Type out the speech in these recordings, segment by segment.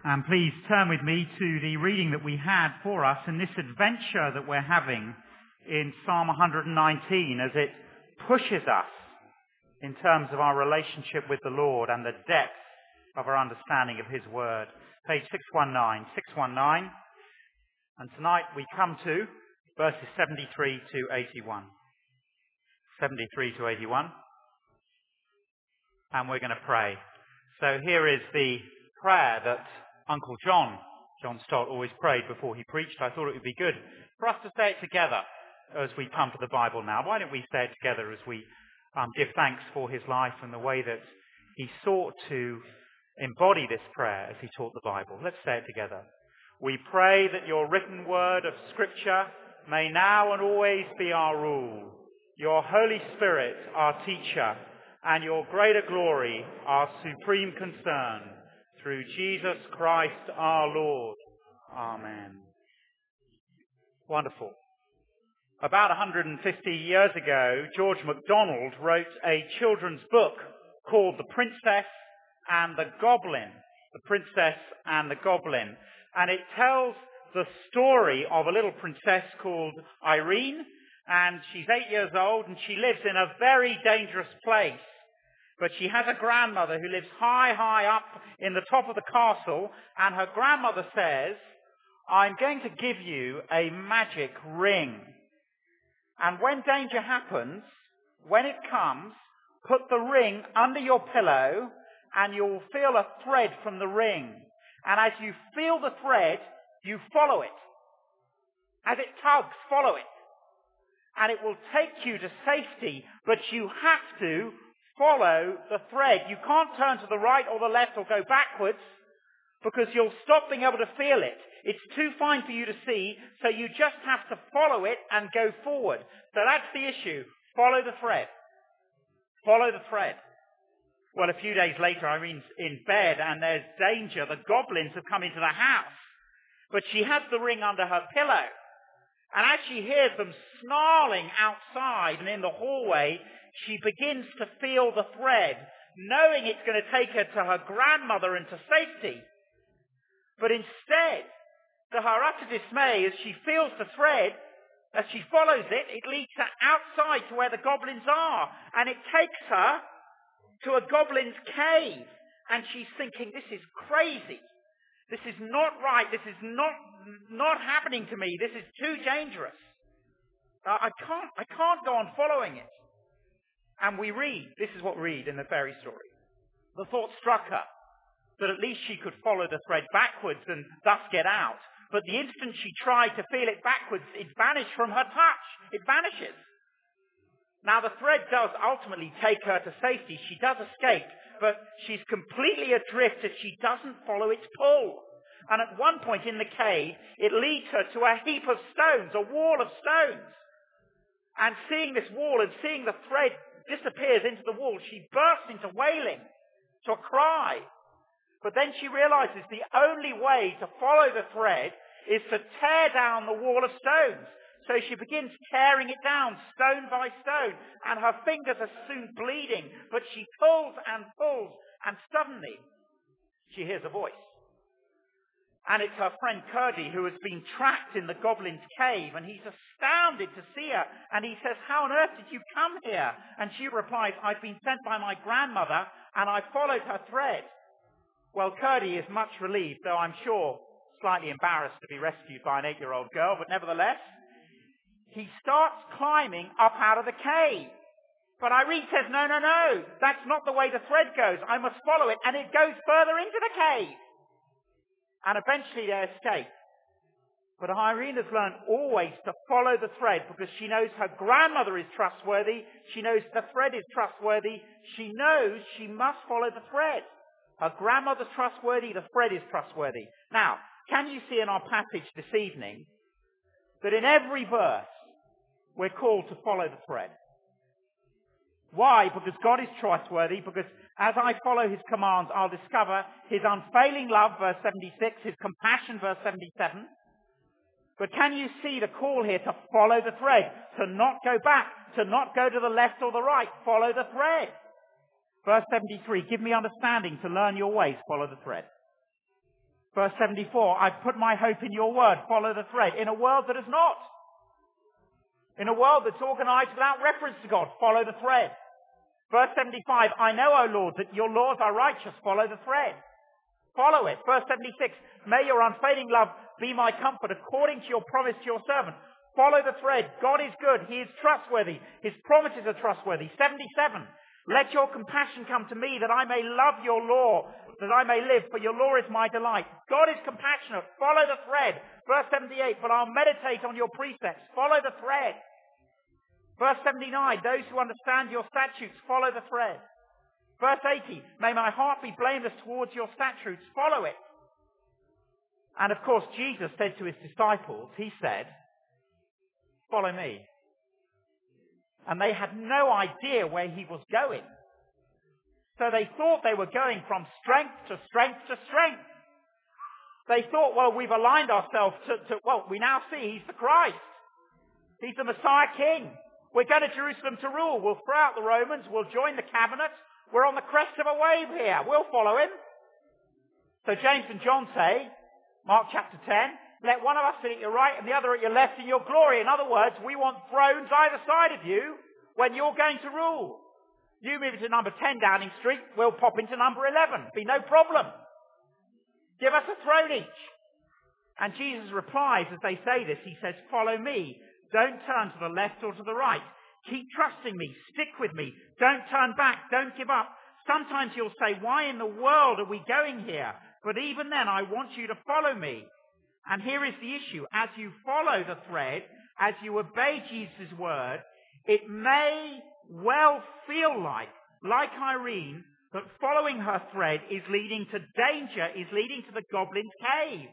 And please turn with me to the reading that we had for us in this adventure that we're having in Psalm 119 as it pushes us in terms of our relationship with the Lord and the depth of our understanding of his word. Page 619. And tonight we come to verses 73 to 81. 73 to 81. And we're going to pray. So here is the prayer that Uncle John Stott, always prayed before he preached. I thought it would be good for us to say it together as we come to the Bible now. Why don't we say it together as we give thanks for his life and the way that he sought to embody this prayer as he taught the Bible. Let's say it together. We pray that your written word of Scripture may now and always be our rule, your Holy Spirit our teacher, and your greater glory our supreme concern. Through Jesus Christ our Lord. Amen. Wonderful. About 150 years ago, George MacDonald wrote a children's book called The Princess and the Goblin. The Princess and the Goblin. And it tells the story of a little princess called Irene. And she's 8 years old and she lives in a very dangerous place. But she has a grandmother who lives high up in the top of the castle, and her grandmother says, I'm going to give you a magic ring. And when danger happens, when it comes, put the ring under your pillow, and you'll feel a thread from the ring. And as you feel the thread, you follow it. As it tugs, follow it. And it will take you to safety, but you have to follow the thread. You can't turn to the right or the left or go backwards because you'll stop being able to feel it. It's too fine for you to see, so you just have to follow it and go forward. So that's the issue. Follow the thread. Follow the thread. Well, a few days later, Irene's in bed and there's danger. The goblins have come into the house. But she has the ring under her pillow. And as she hears them snarling outside and in the hallway, she begins to feel the thread, knowing it's going to take her to her grandmother and to safety. But instead, to her utter dismay, as she feels the thread, as she follows it, it leads her outside to where the goblins are. And it takes her to a goblin's cave. And she's thinking, this is crazy. This is not right. This is not happening to me. This is too dangerous. I can't go on following it. And we read, this is what we read in the fairy story. The thought struck her that at least she could follow the thread backwards and thus get out. But the instant she tried to feel it backwards, it vanished from her touch. It vanishes. Now the thread does ultimately take her to safety. She does escape, but she's completely adrift as she doesn't follow its pull. And at one point in the cave, it leads her to a heap of stones, a wall of stones. And seeing this wall and seeing the thread disappears into the wall, she bursts into wailing, to a cry. But then she realizes the only way to follow the thread is to tear down the wall of stones. So she begins tearing it down stone by stone, and her fingers are soon bleeding, but she pulls, and suddenly she hears a voice. And it's her friend Curdie, who has been trapped in the goblin's cave, and he's astounded to see her. And he says, how on earth did you come here? And she replies, I've been sent by my grandmother, and I followed her thread. Well, Curdie is much relieved, though I'm sure slightly embarrassed to be rescued by an 8-year-old girl, but nevertheless, he starts climbing up out of the cave. But Irene says, no, that's not the way the thread goes. I must follow it, and it goes further into the cave. And eventually they escape. But Irene has learned always to follow the thread because she knows her grandmother is trustworthy. She knows the thread is trustworthy. She knows she must follow the thread. Her grandmother's trustworthy, the thread is trustworthy. Now, can you see in our passage this evening that in every verse we're called to follow the thread? Why? Because God is trustworthy, because as I follow his commands, I'll discover his unfailing love, verse 76, his compassion, verse 77. But can you see the call here to follow the thread, to not go back, to not go to the left or the right, follow the thread. Verse 73, give me understanding to learn your ways, follow the thread. Verse 74, I've put my hope in your word. Follow the thread. In a world that is not. In a world that's organized without reference to God. Follow the thread. Verse 75, I know, O Lord, that your laws are righteous. Follow the thread. Follow it. Verse 76, may your unfailing love be my comfort according to your promise to your servant. Follow the thread. God is good. He is trustworthy. His promises are trustworthy. 77, let your compassion come to me that I may love your law, that I may live, for your law is my delight. God is compassionate. Follow the thread. Verse 78, but I'll meditate on your precepts. Follow the thread. Verse 79, those who understand your statutes, follow the thread. Verse 80, may my heart be blameless towards your statutes. Follow it. And of course, Jesus said to his disciples, he said, follow me. And they had no idea where he was going. So they thought they were going from strength to strength to strength. They thought, well, we've aligned ourselves well, we now see he's the Christ. He's the Messiah King. We're going to Jerusalem to rule. We'll throw out the Romans. We'll join the cabinet. We're on the crest of a wave here. We'll follow him. So James and John say, Mark chapter 10, let one of us sit at your right and the other at your left in your glory. In other words, we want thrones either side of you when you're going to rule. You move into number 10 Downing Street, we'll pop into number 11. Be no problem. Give us a throne each. And Jesus replies as they say this, he says, follow me. Don't turn to the left or to the right. Keep trusting me. Stick with me. Don't turn back. Don't give up. Sometimes you'll say, why in the world are we going here? But even then, I want you to follow me. And here is the issue. As you follow the thread, as you obey Jesus' word, it may well feel like Irene, that following her thread is leading to danger, is leading to the goblin's cave.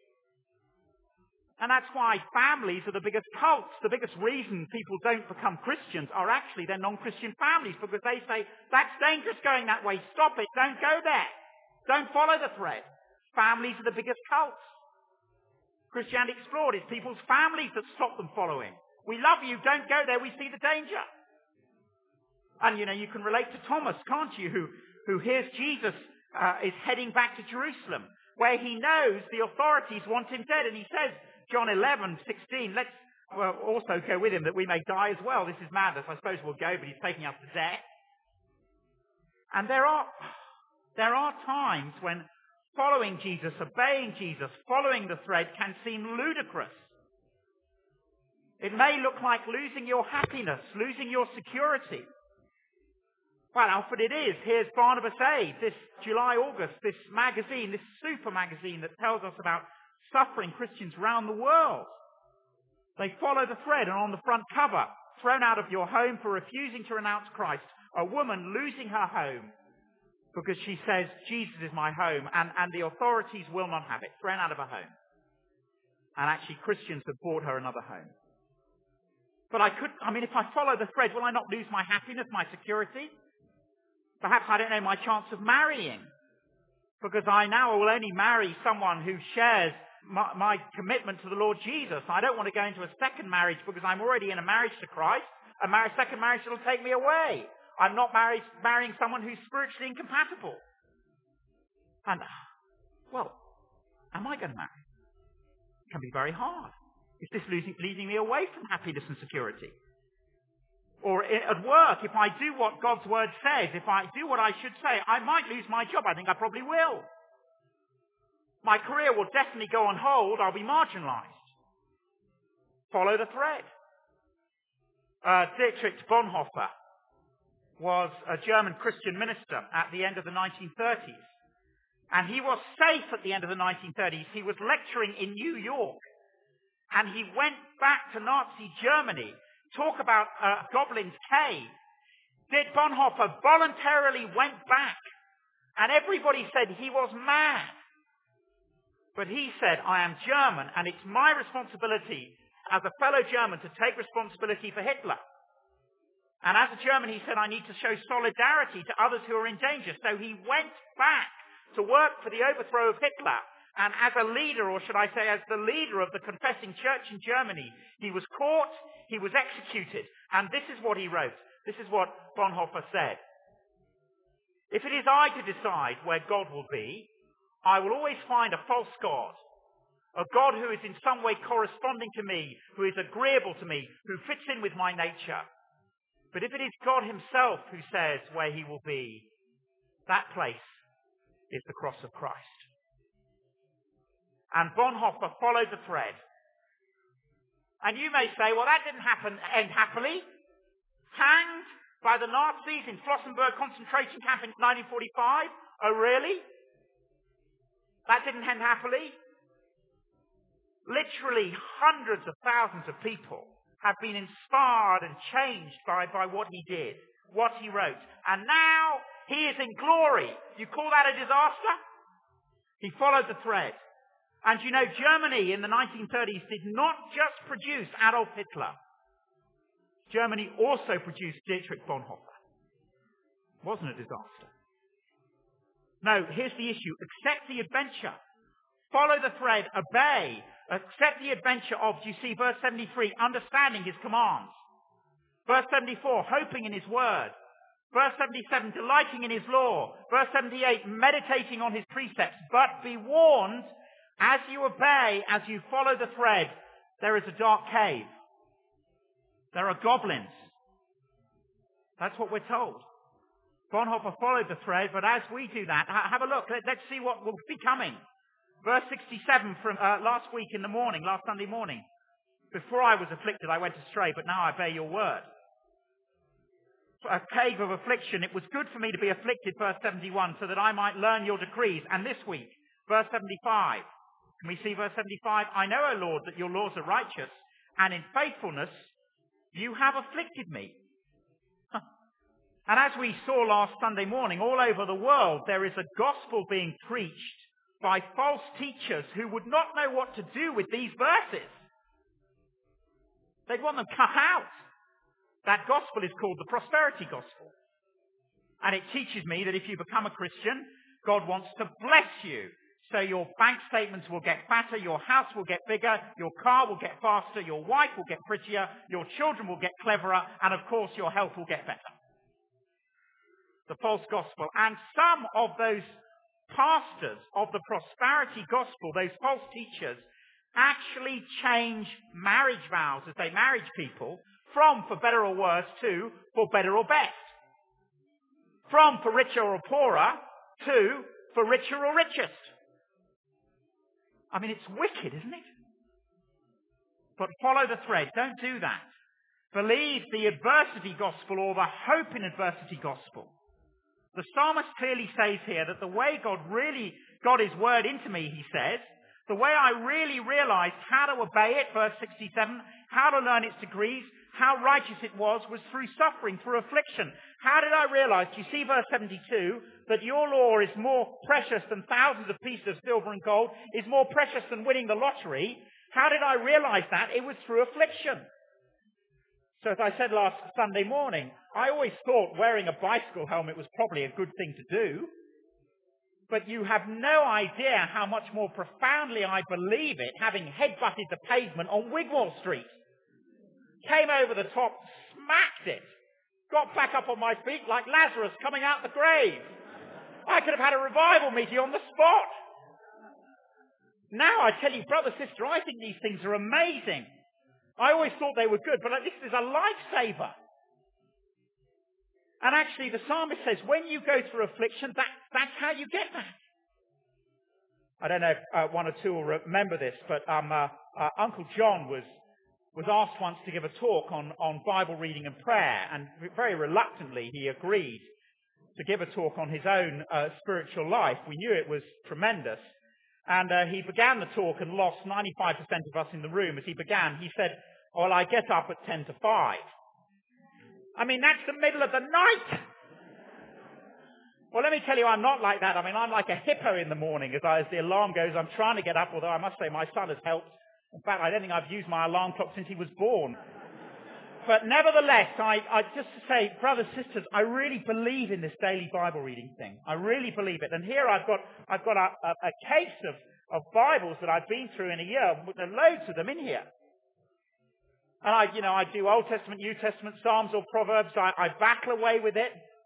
And that's why families are the biggest cults. The biggest reason people don't become Christians are actually their non-Christian families, because they say, that's dangerous going that way. Stop it. Don't go there. Don't follow the thread. Families are the biggest cults. Christianity Explored is people's families that stop them following. We love you. Don't go there. We see the danger. And, you can relate to Thomas, can't you, who hears Jesus is heading back to Jerusalem, where he knows the authorities want him dead. And he says, John 11:16, let's also go with him that we may die as well. This is madness. I suppose we'll go, but he's taking us to death. And there are times when following Jesus, obeying Jesus, following the thread can seem ludicrous. It may look like losing your happiness, losing your security. Well, Alfred, it is. Here's Barnabas Aid, this July, August, this magazine, this super magazine that tells us about suffering Christians around the world. They follow the thread, and on the front cover, thrown out of your home for refusing to renounce Christ, a woman losing her home because she says, Jesus is my home, and the authorities will not have it, thrown out of her home. And actually Christians have bought her another home. But if I follow the thread, will I not lose my happiness, my security? Perhaps, I don't know, my chance of marrying. Because I now will only marry someone who shares my commitment to the Lord Jesus. I don't want to go into a second marriage because I'm already in a marriage to Christ. A second marriage will take me away. I'm not marrying someone who's spiritually incompatible. And, am I going to marry? It can be very hard. Is this leading me away from happiness and security? Or at work, if I do what God's word says, if I do what I should say, I might lose my job. I think I probably will. My career will definitely go on hold. I'll be marginalized. Follow the thread. Dietrich Bonhoeffer was a German Christian minister at the end of the 1930s. And he was safe at the end of the 1930s. He was lecturing in New York. And he went back to Nazi Germany. Talk about Goblin's Cave. Dietrich Bonhoeffer voluntarily went back. And everybody said he was mad. But he said, I am German, and it's my responsibility as a fellow German to take responsibility for Hitler. And as a German, he said, I need to show solidarity to others who are in danger. So he went back to work for the overthrow of Hitler. And as a leader, or should I say as the leader of the confessing church in Germany, he was caught, he was executed. And this is what he wrote. This is what Bonhoeffer said. If it is I to decide where God will be, I will always find a false god. A God who is in some way corresponding to me, who is agreeable to me, who fits in with my nature. But if it is God himself who says where he will be, that place is the cross of Christ. And Bonhoeffer followed the thread. And you may say, well, that didn't end happily. Hanged by the Nazis in Flossenburg concentration camp in 1945. Oh, really? That didn't end happily. Literally hundreds of thousands of people have been inspired and changed by what he did, what he wrote. And now he is in glory. You call that a disaster? He followed the thread. And you know, Germany in the 1930s did not just produce Adolf Hitler. Germany also produced Dietrich Bonhoeffer. It wasn't a disaster. No, here's the issue. Accept the adventure. Follow the thread. Obey. Accept the adventure of, do you see, verse 73, understanding his commands. Verse 74, hoping in his word. Verse 77, delighting in his law. Verse 78, meditating on his precepts. But be warned, as you obey, as you follow the thread, there is a dark cave. There are goblins. That's what we're told. Bonhoeffer followed the thread, but as we do that, have a look. Let's see what will be coming. Verse 67 from last week in the morning, last Sunday morning. Before I was afflicted, I went astray, but now I bear your word. A cave of affliction. It was good for me to be afflicted, verse 71, so that I might learn your decrees. And this week, verse 75. Can we see verse 75? I know, O Lord, that your laws are righteous, and in faithfulness you have afflicted me. And as we saw last Sunday morning, all over the world, there is a gospel being preached by false teachers who would not know what to do with these verses. They'd want them cut out. That gospel is called the prosperity gospel. And it teaches me that if you become a Christian, God wants to bless you. So your bank statements will get fatter, your house will get bigger, your car will get faster, your wife will get prettier, your children will get cleverer, and of course your health will get better. The false gospel. And some of those pastors of the prosperity gospel, those false teachers, actually change marriage vows as they marry people from for better or worse to for better or best. From for richer or poorer to for richer or richest. I mean, it's wicked, isn't it? But follow the thread. Don't do that. Believe the adversity gospel or the hope in adversity gospel. The psalmist clearly says here that the way God really got his word into me, he says, the way I really realized how to obey it, verse 67, how to learn its degrees, how righteous it was through suffering, through affliction. How did I realize, do you see verse 72, that your law is more precious than thousands of pieces of silver and gold, is more precious than winning the lottery? How did I realize that? It was through affliction. So as I said last Sunday morning, I always thought wearing a bicycle helmet was probably a good thing to do. But you have no idea how much more profoundly I believe it, having headbutted the pavement on Wigwall Street. Came over the top, smacked it, got back up on my feet like Lazarus coming out the grave. I could have had a revival meeting on the spot. Now I tell you, brother, sister, I think these things are amazing. I always thought they were good, but this is a lifesaver. And actually, the psalmist says, when you go through affliction, that's how you get that. I don't know if one or two will remember this, but Uncle John was asked once to give a talk on Bible reading and prayer, and very reluctantly he agreed to give a talk on his own spiritual life. We knew it was tremendous. And he began the talk and lost 95% of us in the room. As he began, he said, well, I get up at 10 to 5. I mean, that's the middle of the night. Well, let me tell you, I'm not like that. I mean, I'm like a hippo in the morning. As the alarm goes, I'm trying to get up, although I must say my son has helped. In fact, I don't think I've used my alarm clock since he was born. But nevertheless, I just to say, brothers, sisters, I really believe in this daily Bible reading thing. I really believe it. And here I've got a case of Bibles that I've been through in a year. There are loads of them in here. And I do Old Testament, New Testament, Psalms or Proverbs. I battle away with it.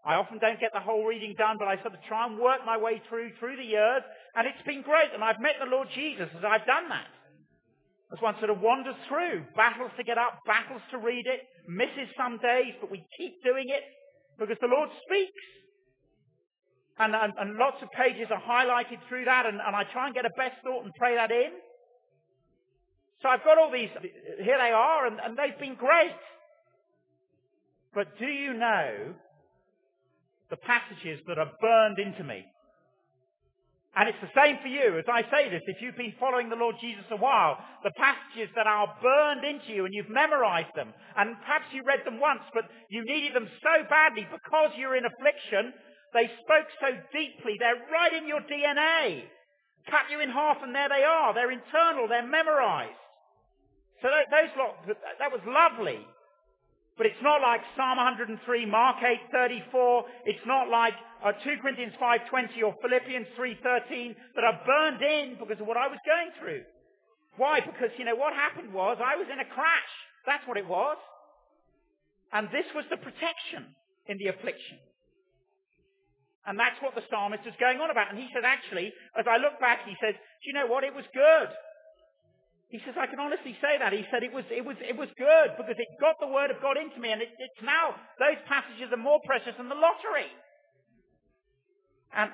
I often don't get the whole reading done, but I sort of try and work my way through the years, and it's been great, and I've met the Lord Jesus as I've done that. As one sort of wanders through, battles to get up, battles to read it, misses some days, but we keep doing it because the Lord speaks. And lots of pages are highlighted through that, and I try and get a best thought and pray that in. So I've got all these, here they are, and they've been great. But do you know the passages that are burned into me? And it's the same for you. As I say this, if you've been following the Lord Jesus a while, the passages that are burned into you and you've memorized them, and perhaps you read them once, but you needed them so badly because you're in affliction, they spoke so deeply, they're right in your DNA. Cut you in half and there they are. They're internal, they're memorized. So that was lovely. But it's not like Psalm 103, Mark 8:34. It's not like 2 Corinthians 5:20 or Philippians 3:13 that are burned in because of what I was going through. Why? Because, what happened was I was in a crash. That's what it was. And this was the protection in the affliction. And that's what the psalmist is going on about. And he said, actually, as I look back, he says, do you know what? It was good. He says, I can honestly say that. He said it was good because it got the word of God into me, and it's now, those passages are more precious than the lottery. And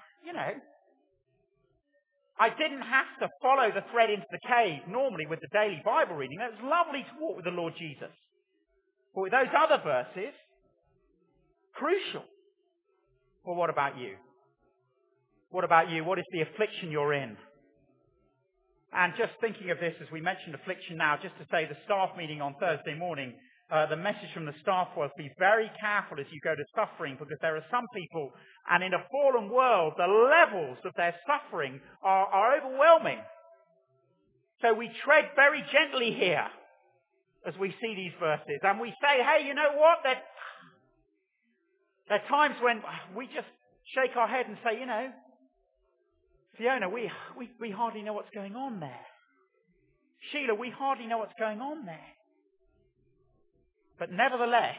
I didn't have to follow the thread into the cave normally with the daily Bible reading. It was lovely to walk with the Lord Jesus. But with those other verses, crucial. Well, what about you? What about you? What is the affliction you're in? And just thinking of this, as we mentioned affliction now, just to say the staff meeting on Thursday morning, the message from the staff was be very careful as you go to suffering, because there are some people, and in a fallen world, the levels of their suffering are overwhelming. So we tread very gently here as we see these verses, and we say, hey, you know what? There are times when we just shake our head and say, Fiona, we hardly know what's going on there. Sheila, we hardly know what's going on there. But nevertheless,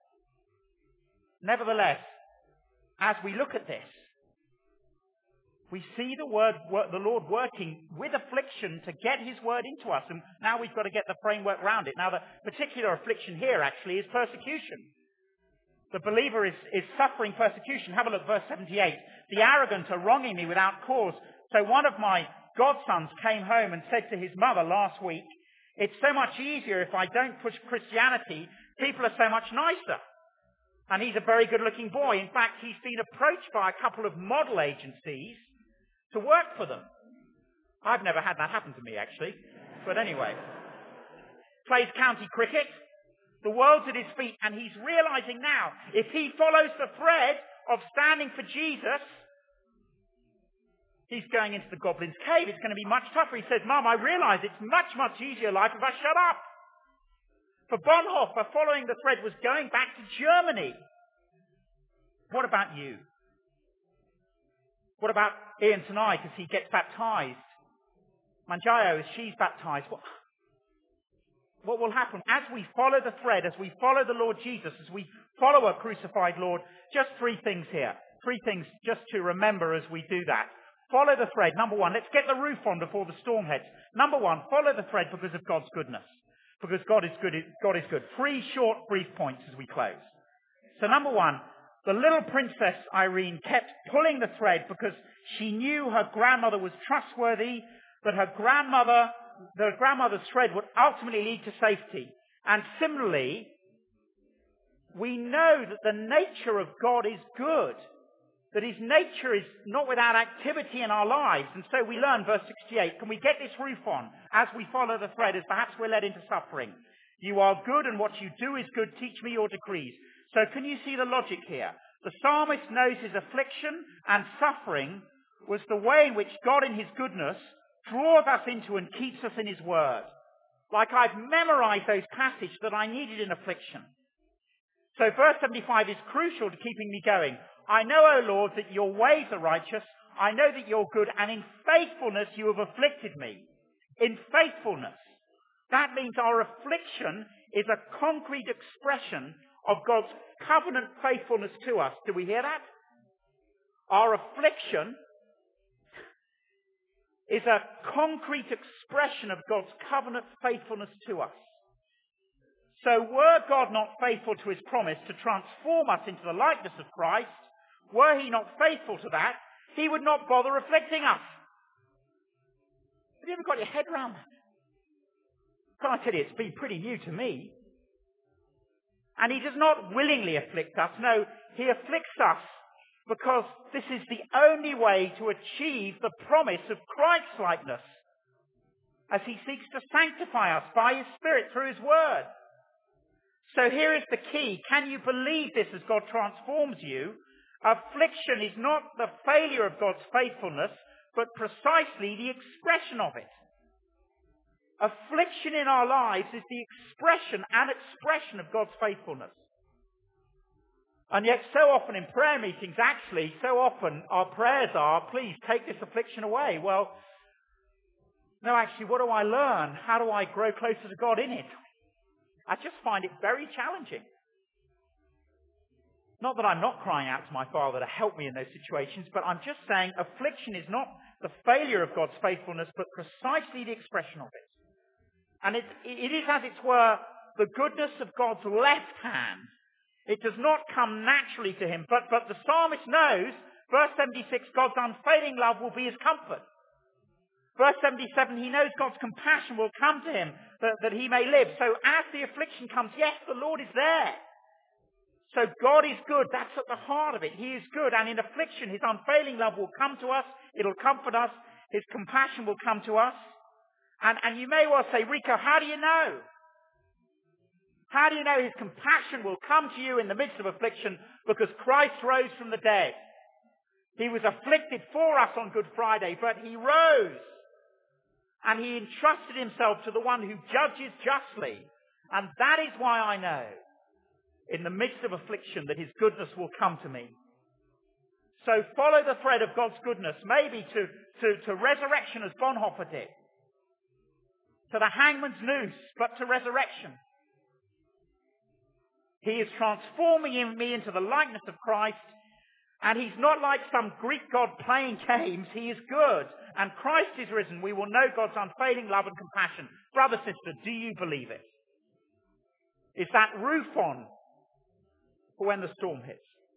as we look at this, we see the Lord working with affliction to get his word into us. And now we've got to get the framework around it. Now the particular affliction here actually is persecution. The believer is suffering persecution. Have a look, verse 78. The arrogant are wronging me without cause. So one of my godsons came home and said to his mother last week, it's so much easier if I don't push Christianity. People are so much nicer. And he's a very good-looking boy. In fact, he's been approached by a couple of model agencies to work for them. I've never had that happen to me, actually. But anyway. Plays county cricket. The world's at his feet, and he's realizing now, if he follows the thread of standing for Jesus, he's going into the Goblin's Cave. It's going to be much tougher. He says, Mum, I realize it's much, much easier life if I shut up. For Bonhoeffer, following the thread was going back to Germany. What about you? What about Ian tonight as he gets baptized? Manjayo as she's baptized? What will happen? As we follow the thread, as we follow the Lord Jesus, as we follow a crucified Lord, just three things here. Three things just to remember as we do that. Follow the thread. Number one, let's get the roof on before the storm hits. Number one, follow the thread because of God's goodness. Because God is good. God is good. Three short, brief points as we close. So number one, the little princess Irene kept pulling the thread because she knew her grandmother was trustworthy, that her grandmother's thread would ultimately lead to safety. And similarly, we know that the nature of God is good, that his nature is not without activity in our lives. And so we learn, verse 68, can we get this roof on as we follow the thread, as perhaps we're led into suffering? You are good, and what you do is good. Teach me your decrees. So can you see the logic here? The psalmist knows his affliction and suffering was the way in which God in his goodness draws us into and keeps us in his word. Like I've memorized those passages that I needed in affliction. So verse 75 is crucial to keeping me going. I know, O Lord, that your ways are righteous. I know that you're good, and in faithfulness you have afflicted me. In faithfulness. That means our affliction is a concrete expression of God's covenant faithfulness to us. Do we hear that? Our affliction is a concrete expression of God's covenant faithfulness to us. So were God not faithful to his promise to transform us into the likeness of Christ, were he not faithful to that, he would not bother afflicting us. Have you ever got your head around that? Can I tell you, it's been pretty new to me. And he does not willingly afflict us. No, he afflicts us because this is the only way to achieve the promise of Christ-likeness, as he seeks to sanctify us by his Spirit through his word. So here is the key. Can you believe this as God transforms you? Affliction is not the failure of God's faithfulness, but precisely the expression of it. Affliction in our lives is the expression of God's faithfulness. And yet so often in prayer meetings, actually, so often our prayers are, please take this affliction away. Well, no, actually, what do I learn? How do I grow closer to God in it? I just find it very challenging. Not that I'm not crying out to my Father to help me in those situations, but I'm just saying affliction is not the failure of God's faithfulness, but precisely the expression of it. And it is, as it were, the goodness of God's left hand. It does not come naturally to him, but the psalmist knows, verse 76, God's unfailing love will be his comfort. Verse 77, he knows God's compassion will come to him, that he may live. So as the affliction comes, yes, the Lord is there. So God is good. That's at the heart of it. He is good. And in affliction, his unfailing love will come to us. It'll comfort us. His compassion will come to us. And you may well say, Rico, how do you know? How do you know his compassion will come to you in the midst of affliction? Because Christ rose from the dead. He was afflicted for us on Good Friday, but he rose. And he entrusted himself to the one who judges justly. And that is why I know, in the midst of affliction, that his goodness will come to me. So follow the thread of God's goodness, maybe to resurrection as Bonhoeffer did. To the hangman's noose, but to resurrection. He is transforming me into the likeness of Christ, and he's not like some Greek god playing games. He is good, and Christ is risen. We will know God's unfailing love and compassion. Brother, sister, do you believe it? Is that roof on for when the storm hits?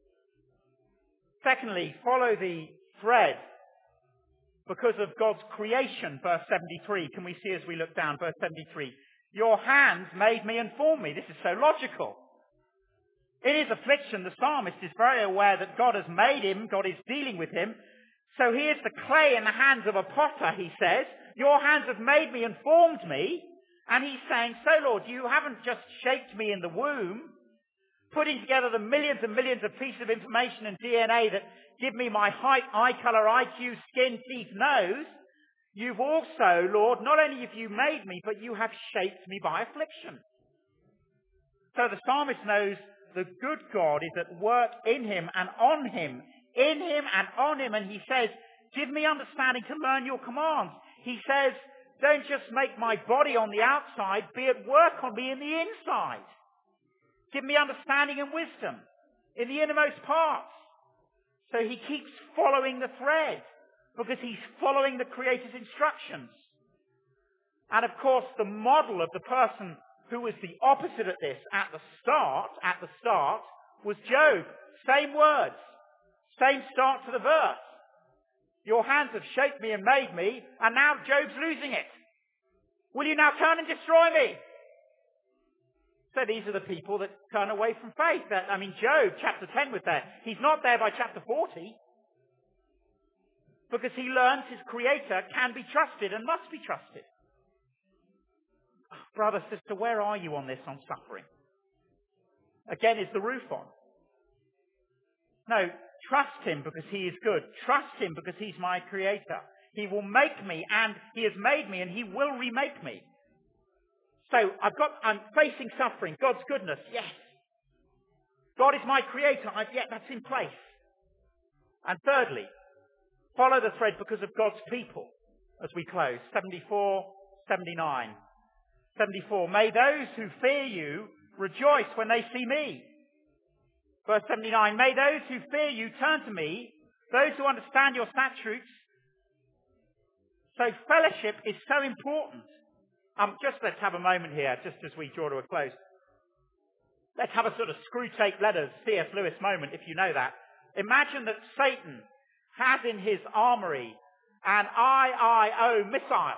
Secondly, follow the thread because of God's creation, verse 73. Can we see as we look down, verse 73? Your hands made me and formed me. This is so logical. In his affliction, the psalmist is very aware that God has made him, God is dealing with him. So here's the clay in the hands of a potter, he says. Your hands have made me and formed me. And he's saying, so Lord, you haven't just shaped me in the womb, putting together the millions and millions of pieces of information and DNA that give me my height, eye color, IQ, skin, teeth, nose. You've also, Lord, not only have you made me, but you have shaped me by affliction. So the psalmist knows the good God is at work in him and on him, in him and on him. And he says, give me understanding to learn your commands. He says, don't just make my body on the outside, be at work on me in the inside. Give me understanding and wisdom in the innermost parts. So he keeps following the thread because he's following the Creator's instructions. And of course, the model of the person who was the opposite of this at the start, was Job. Same words. Same start to the verse. Your hands have shaped me and made me, and now Job's losing it. Will you now turn and destroy me? So these are the people that turn away from faith. Job, chapter 10 was there. He's not there by chapter 40. Because he learns his Creator can be trusted and must be trusted. Brother, sister, where are you on this, on suffering? Again, is the roof on? No, trust him because he is good. Trust him because he's my Creator. He will make me, and he has made me, and he will remake me. So I'm facing suffering. God's goodness, yes. God is my Creator, that's in place. And thirdly, follow the thread because of God's people as we close. 74, 79. 74. May those who fear you rejoice when they see me. Verse 79, may those who fear you turn to me, those who understand your statutes. So fellowship is so important. Just let's have a moment here, just as we draw to a close. Let's have a sort of screw tape letters C.S. Lewis moment, if you know that. Imagine that Satan has in his armory an IIO missile.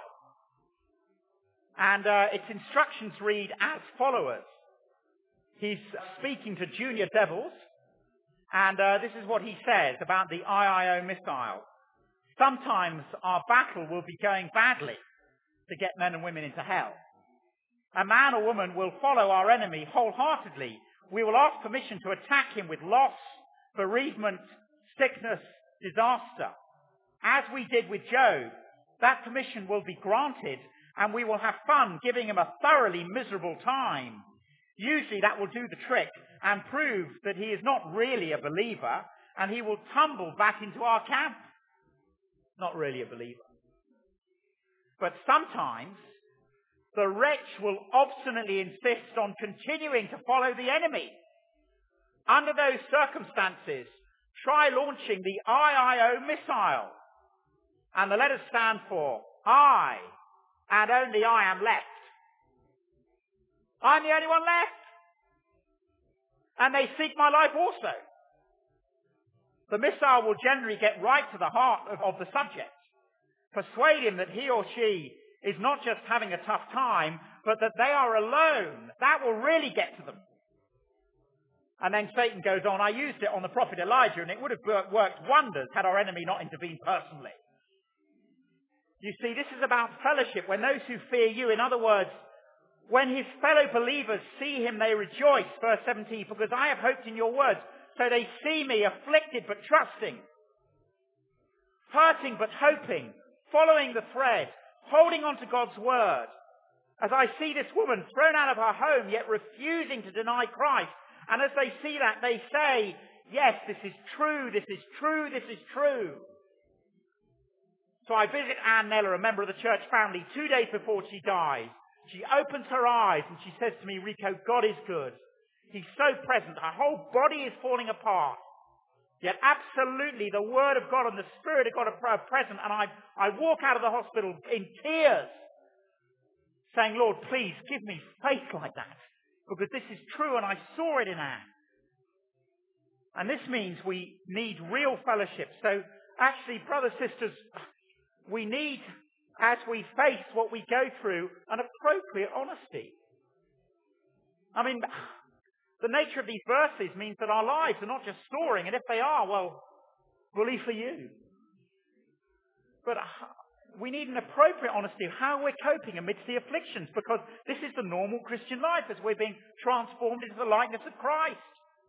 And its instructions read as follows. He's speaking to junior devils, and this is what he says about the IIO missile. Sometimes our battle will be going badly to get men and women into hell. A man or woman will follow our enemy wholeheartedly. We will ask permission to attack him with loss, bereavement, sickness, disaster. As we did with Job, that permission will be granted, and we will have fun giving him a thoroughly miserable time. Usually that will do the trick and prove that he is not really a believer, and he will tumble back into our camp. Not really a believer. But sometimes the wretch will obstinately insist on continuing to follow the enemy. Under those circumstances, try launching the IIO missile. And the letters stand for I, and only I am left. I'm the only one left. And they seek my life also. The missile will generally get right to the heart of the subject. Persuade him that he or she is not just having a tough time, but that they are alone. That will really get to them. And then Satan goes on, I used it on the prophet Elijah, and it would have worked wonders had our enemy not intervened personally. You see, this is about fellowship. When those who fear you, in other words, when his fellow believers see him, they rejoice. Verse 17, because I have hoped in your words. So they see me afflicted but trusting, hurting but hoping, following the thread, holding on to God's word. As I see this woman thrown out of her home, yet refusing to deny Christ. And as they see that, they say, yes, this is true, this is true, this is true. So I visit Anne Neller, a member of the church family, 2 days before she dies. She opens her eyes and she says to me, Rico, God is good. He's so present. Her whole body is falling apart. Yet absolutely the Word of God and the Spirit of God are present. And I walk out of the hospital in tears, saying, Lord, please give me faith like that. Because this is true and I saw it in Anne. And this means we need real fellowship. So actually, brothers, sisters, we need, as we face what we go through, an appropriate honesty. I mean, the nature of these verses means that our lives are not just soaring, and if they are, well, bully for you. But we need an appropriate honesty of how we're coping amidst the afflictions, because this is the normal Christian life as we're being transformed into the likeness of Christ.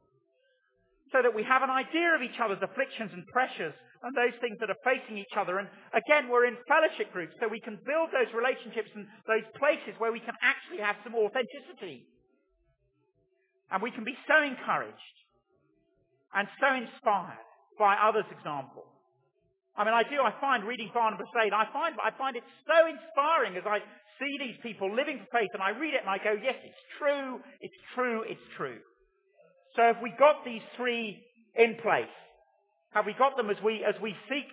So that we have an idea of each other's afflictions and pressures and those things that are facing each other. And again, we're in fellowship groups, so we can build those relationships and those places where we can actually have some authenticity. And we can be so encouraged and so inspired by others' example. I mean, I find reading Barnabas 8, I find it so inspiring as I see these people living for faith, and I read it and I go, yes, it's true, it's true, it's true. So have we got these three in place? Have we got them as we seek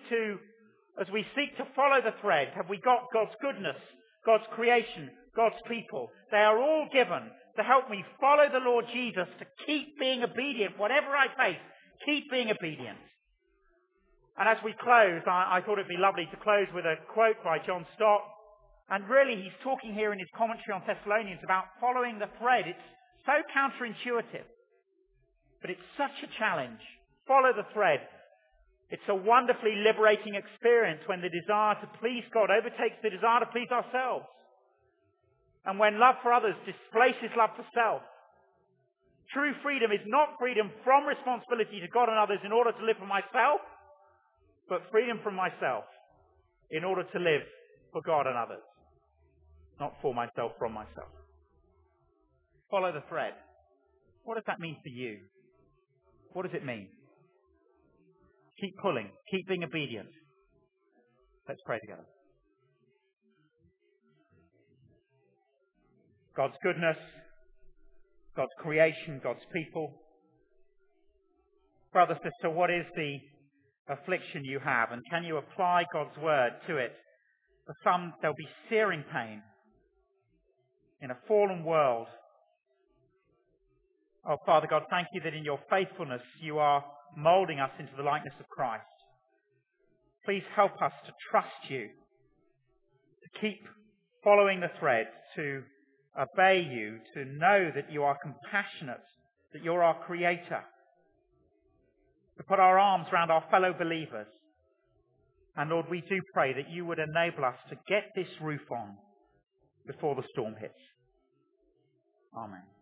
to follow the thread? Have we got God's goodness, God's creation, God's people? They are all given to help me follow the Lord Jesus, to keep being obedient. Whatever I face, keep being obedient. And as we close, I thought it'd be lovely to close with a quote by John Stott. And really, he's talking here in his commentary on Thessalonians about following the thread. It's so counterintuitive, but it's such a challenge. Follow the thread. It's a wonderfully liberating experience when the desire to please God overtakes the desire to please ourselves. And when love for others displaces love for self. True freedom is not freedom from responsibility to God and others in order to live for myself, but freedom from myself in order to live for God and others. Not for myself, from myself. Follow the thread. What does that mean for you? What does it mean? Keep pulling. Keep being obedient. Let's pray together. God's goodness, God's creation, God's people. brother, sister, what is the affliction you have? And can you apply God's word to it? For some, there'll be searing pain in a fallen world. Oh, Father God, thank you that in your faithfulness you are molding us into the likeness of Christ. Please help us to trust you, to keep following the thread, to obey you, to know that you are compassionate, that you're our creator, to put our arms around our fellow believers. And Lord, we do pray that you would enable us to get this roof on before the storm hits. Amen.